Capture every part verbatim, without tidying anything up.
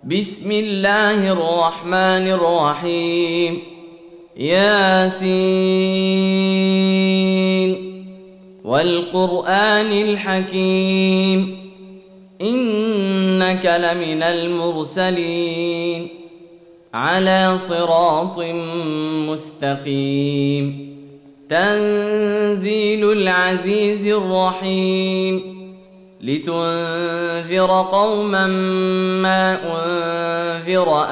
بسم الله الرحمن الرحيم. ياسين والقرآن الحكيم إنك لمن المرسلين على صراط مستقيم. تنزيل العزيز الرحيم لتنذر قوما ما أنذر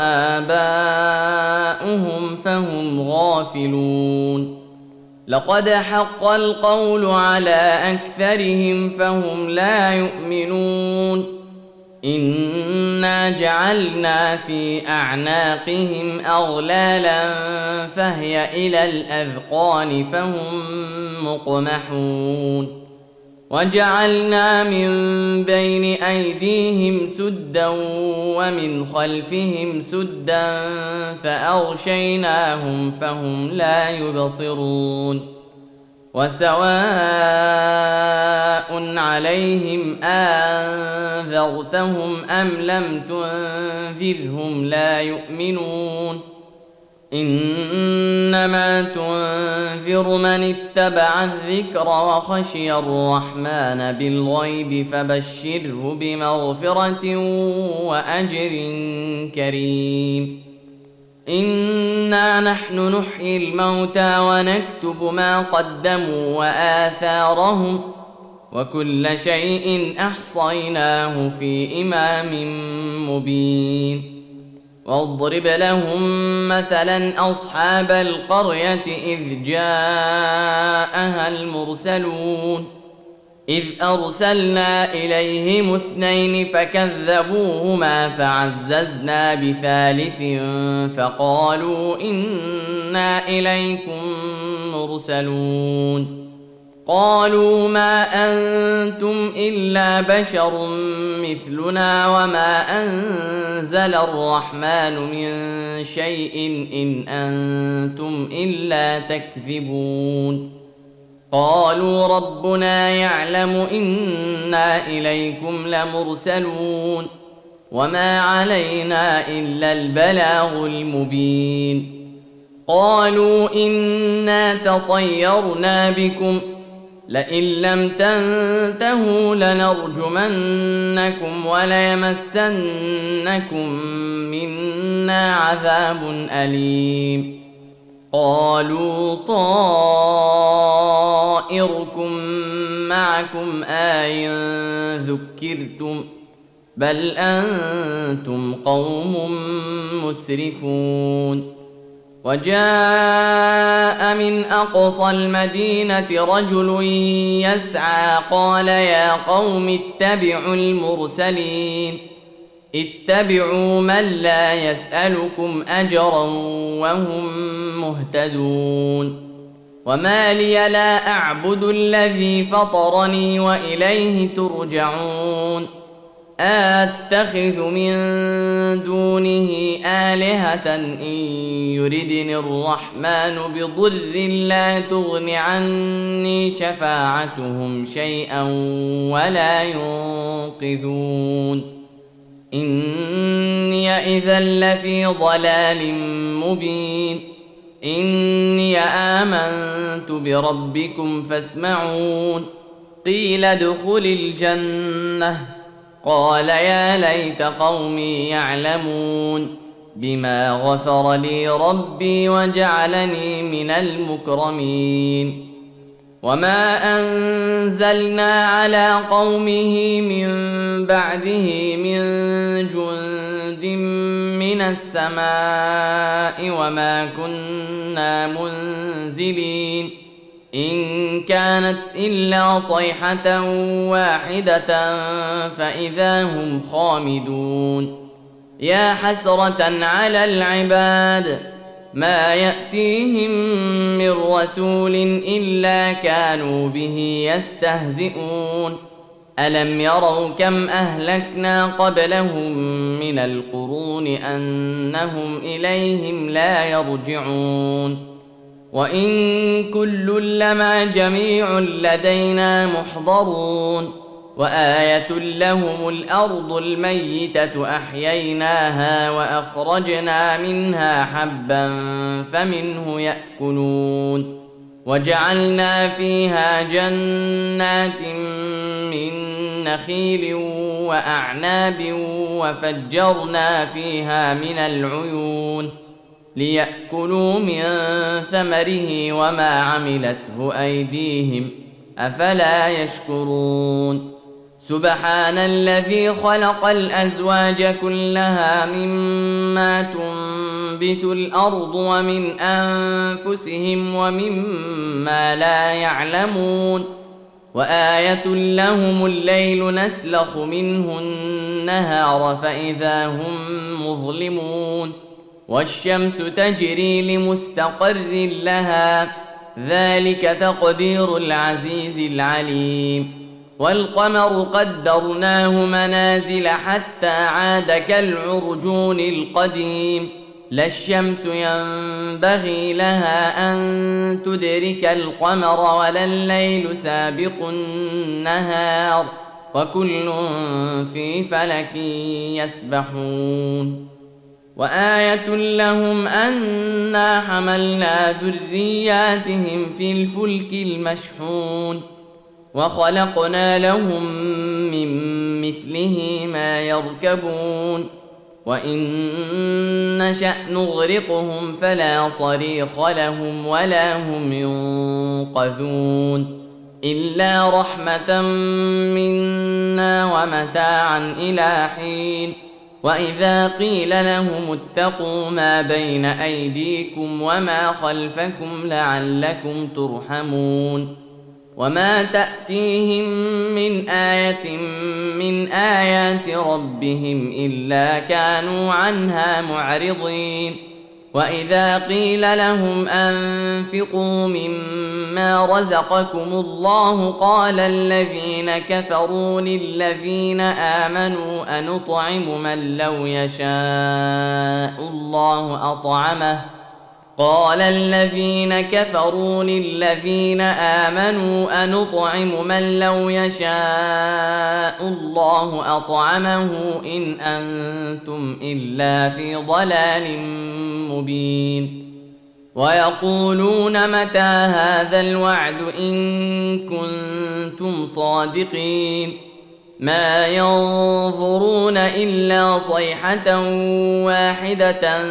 آباؤهم فهم غافلون. لقد حق القول على أكثرهم فهم لا يؤمنون. إنا جعلنا في أعناقهم أغلالا فهي إلى الأذقان فهم مقمحون. وجعلنا من بين أيديهم سدا ومن خلفهم سدا فأغشيناهم فهم لا يبصرون. وسواء عليهم أنذرتهم أم لم تنذرهم لا يؤمنون. إنما تنذر من اتبع الذكر وخشي الرحمن بالغيب فبشره بمغفرة وأجر كريم. إنا نحن نحيي الموتى ونكتب ما قدموا وآثارهم وكل شيء أحصيناه في إمام مبين. واضرب لهم مثلا أصحاب القرية إذ جاءها المرسلون إذ أرسلنا إليهم اثنين فكذبوهما فعززنا بثالث فقالوا إنا إليكم مرسلون. قالوا ما أنتم إلا بشر مثلنا وما أنزل الرحمن من شيء إن أنتم إلا تكذبون. قالوا ربنا يعلم إنا إليكم لمرسلون وما علينا إلا البلاغ المبين. قالوا إنا تطيرنا بكم لئن لم تنتهوا لنرجمنكم وليمسنكم منا عذاب أليم. قالوا طائركم معكم أئن ذكرتم بل أنتم قوم مسرفون. وجاء من أقصى المدينة رجل يسعى قال يا قوم اتبعوا المرسلين اتبعوا من لا يسألكم أجرا وهم مهتدون. وما لي لا أعبد الذي فطرني وإليه ترجعون. أتخذ من دونه آلهة إن يردني الرحمن بضر لا تغن عني شفاعتهم شيئا ولا ينقذون. إني إذا لفي ضلال مبين. إني آمنت بربكم فاسمعون. قيل ادخل الجنة قال يا ليت قومي يعلمون بما غفر لي ربي وجعلني من المكرمين. وما أنزلنا على قومه من بعده من جند من السماء وما كنا منزلين. إن كانت إلا صيحة واحدة فإذا هم خامدون. يا حسرة على العباد ما يأتيهم من رسول إلا كانوا به يستهزئون. ألم يروا كم أهلكنا قبلهم من القرون أنهم إليهم لا يرجعون. وإن كل لما جميع لدينا محضرون. وآية لهم الأرض الميتة أحييناها وأخرجنا منها حبا فمنه يأكلون وجعلنا فيها جنات من نخيل وأعناب وفجرنا فيها من العيون ليأكلوا من ثمره وما عملته أيديهم أفلا يشكرون سبحان الذي خلق الأزواج كلها مما تنبت الأرض ومن أنفسهم ومما لا يعلمون وآية لهم الليل نسلخ منه النهار فإذا هم مظلمون والشمس تجري لمستقر لها ذلك تقدير العزيز العليم والقمر قدرناه منازل حتى عاد كالعرجون القديم لا الشمس ينبغي لها أن تدرك القمر ولا الليل سابق النهار وكل في فلك يسبحون وآية لهم أنا حملنا ذرياتهم في الفلك المشحون وخلقنا لهم من مثله ما يركبون وإن نشأ نغرقهم فلا صريخ لهم ولا هم ينقذون إلا رحمة منا ومتاعا إلى حين وإذا قيل لهم اتقوا ما بين أيديكم وما خلفكم لعلكم ترحمون وما تأتيهم من آية من آيات ربهم إلا كانوا عنها معرضين وإذا قيل لهم أنفقوا مما رزقكم الله قال الذين كفروا للذين آمنوا أنطعم من لو يشاء الله أطعمه قال الذين كفروا للذين آمنوا أنطعم من لو يشاء الله أطعمه إن أنتم إلا في ضلال مبين ويقولون متى هذا الوعد إن كنتم صادقين ما ينظرون إلا صيحة واحدة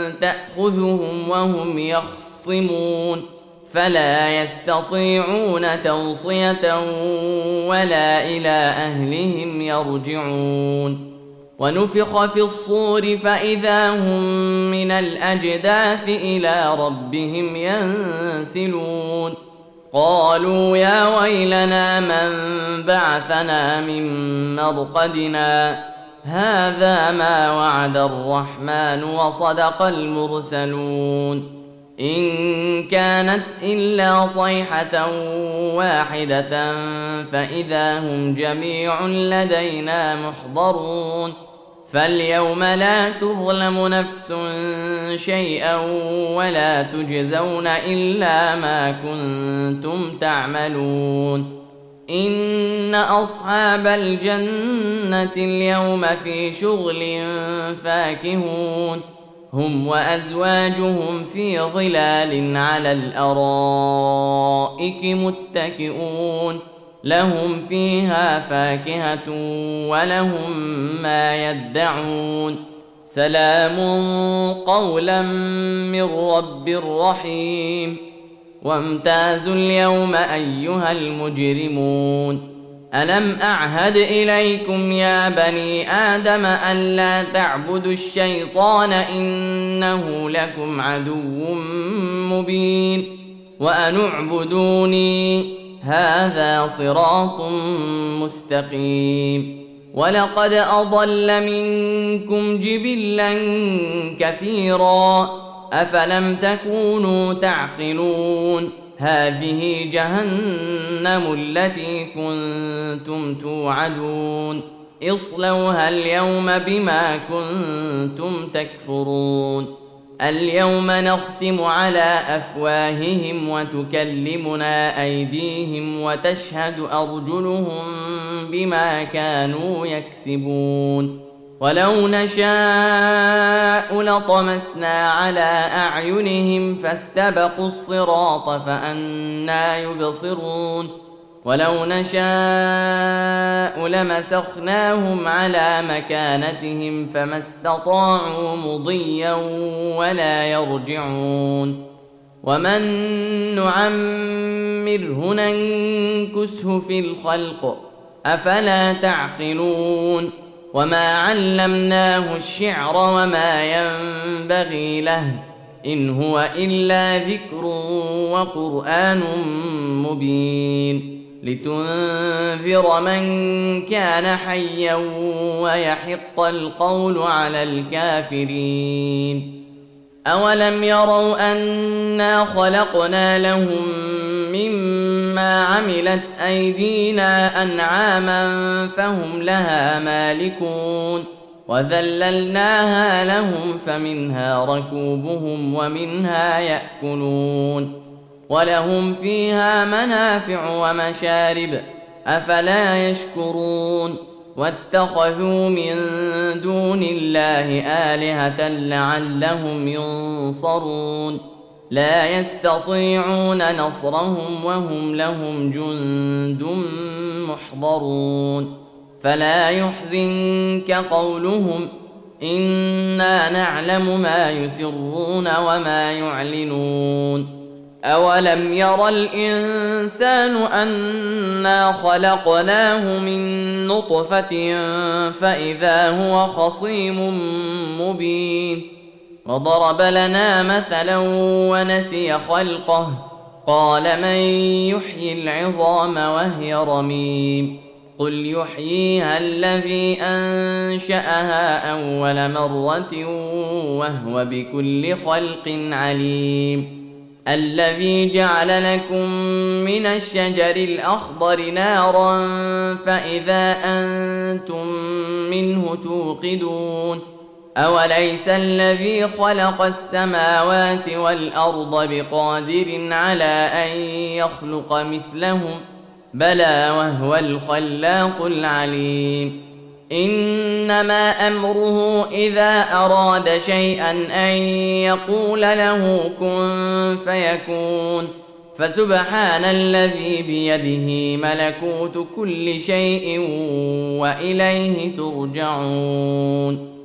تأخذهم وهم يخصمون فلا يستطيعون توصية ولا إلى أهلهم يرجعون ونفخ في الصور فإذا هم من الأجداث إلى ربهم ينسلون قالوا يا ويلنا من بعثنا من مرقدنا هذا ما وعد الرحمن وصدق المرسلون إن كانت إلا صيحة واحدة فإذا هم جميع لدينا محضرون فاليوم لا تظلم نفس شيئا ولا تجزون إلا ما كنتم تعملون إن أصحاب الجنة اليوم في شغل فاكهون هم وأزواجهم في ظلال على الأرائك متكئون لهم فيها فاكهة ولهم ما يدعون سلام قولا من رب رحيم وامتازوا اليوم أيها المجرمون ألم أعهد إليكم يا بني آدم أن لا تعبدوا الشيطان إنه لكم عدو مبين وأن اعبدوني هذا صراط مستقيم ولقد أضل منكم جبلا كثيرا أفلم تكونوا تعقلون هذه جهنم التي كنتم توعدون اصلوها اليوم بما كنتم تكفرون اليوم نختم على أفواههم وتكلمنا أيديهم وتشهد أرجلهم بما كانوا يكسبون ولو نشاء لطمسنا على أعينهم فاستبقوا الصراط فأنى يبصرون ولو نشاء لمسخناهم على مكانتهم فما استطاعوا مضيا ولا يرجعون ومن نعمره ننكسه في الخلق أفلا تعقلون وما علمناه الشعر وما ينبغي له إن هو إلا ذكر وقرآن مبين لتنذر من كان حيا ويحق القول على الكافرين أولم يروا أنا خلقنا لهم مما عملت أيدينا أنعاما فهم لها مالكون وذللناها لهم فمنها ركوبهم ومنها يأكلون ولهم فيها منافع ومشارب أفلا يشكرون واتخذوا من دون الله آلهة لعلهم ينصرون لا يستطيعون نصرهم وهم لهم جند محضرون فلا يحزنك قولهم إنا نعلم ما يسرون وما يعلنون أولم ير الإنسان أنا خلقناه من نطفة فإذا هو خصيم مبين وضرب لنا مثلا ونسي خلقه قال من يحيي العظام وهي رميم قل يحييها الذي أنشأها أول مرة وهو بكل خلق عليم الذي جعل لكم من الشجر الأخضر نارا فإذا أنتم منه توقدون أوليس الذي خلق السماوات والأرض بقادر على أن يخلق مثلهم بلى وهو الخلاق العليم إنما أمره إذا أراد شيئا أن يقول له كن فيكون فسبحان الذي بيده ملكوت كل شيء وإليه ترجعون